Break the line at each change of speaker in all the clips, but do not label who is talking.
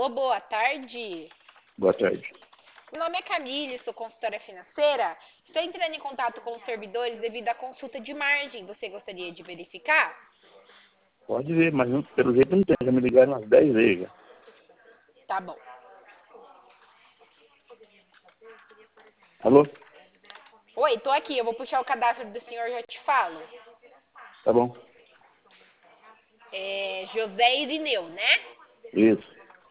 Alô, boa tarde.
Boa tarde.
Meu nome é Camille, sou consultora financeira. Estou entrando em contato com os servidores devido à consulta de margem. Você gostaria de verificar?
Pode ver, mas pelo jeito não tem. Já me ligaram umas 10 vezes já.
Tá bom.
Alô?
Oi, tô aqui. Eu vou puxar o cadastro do senhor e já te falo.
Tá bom?
É José Irineu, né?
Isso.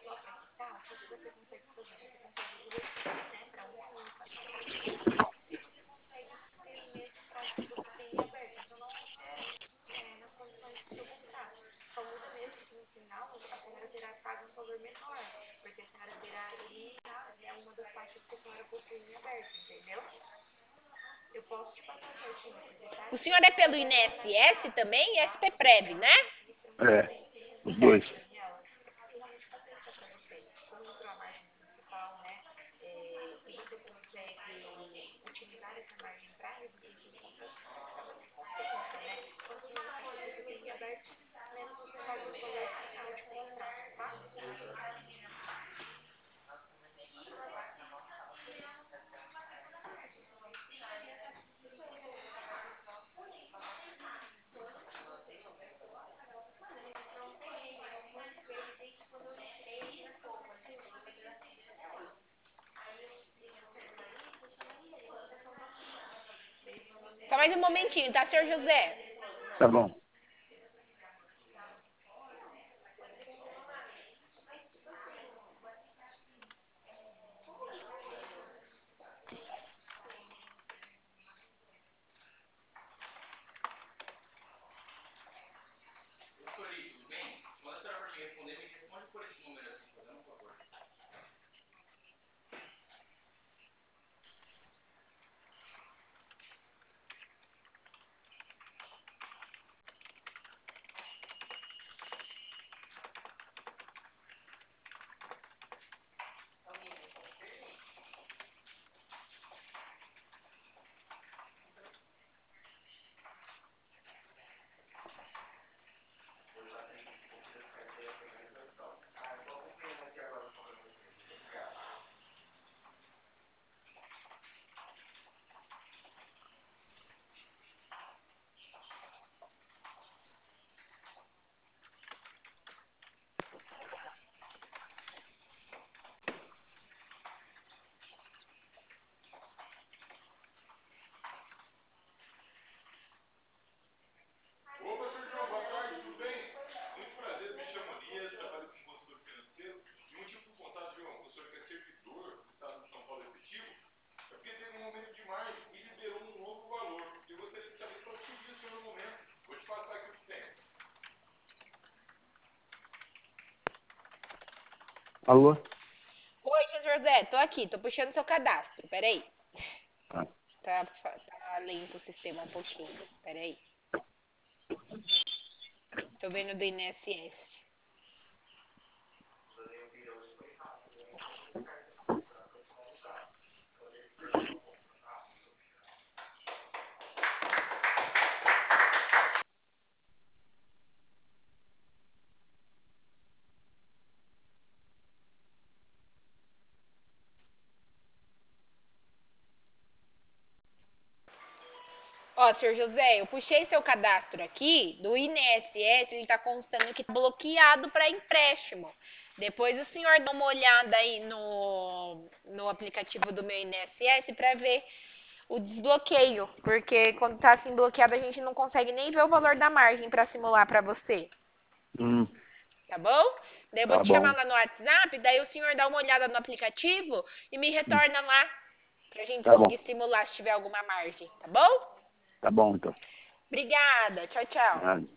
O senhor é pelo INSS também e SPPREV, né?
É, os dois.
Só mais um momentinho, tá, senhor José?
Tá bom. Alô?
Oi, senhor José, tô aqui, tô puxando seu cadastro. Peraí.
Ah,
Tá lento o sistema um pouquinho. Peraí. Tô vendo do INSS. Ó, senhor José, eu puxei seu cadastro aqui do INSS, ele tá constando que tá bloqueado para empréstimo. Depois o senhor dá uma olhada aí no aplicativo do meu INSS para ver o desbloqueio, porque quando tá assim bloqueado a gente não consegue nem ver o valor da margem para simular para você,
hum,
tá bom? Daí eu vou
tá
te chamar
bom.
lá no WhatsApp, daí o senhor dá uma olhada no aplicativo e me
Hum,
retorna lá pra gente
tá bom.
conseguir simular se tiver alguma margem, tá bom?
Tá bom, então.
Obrigada, tchau, tchau.
Ah,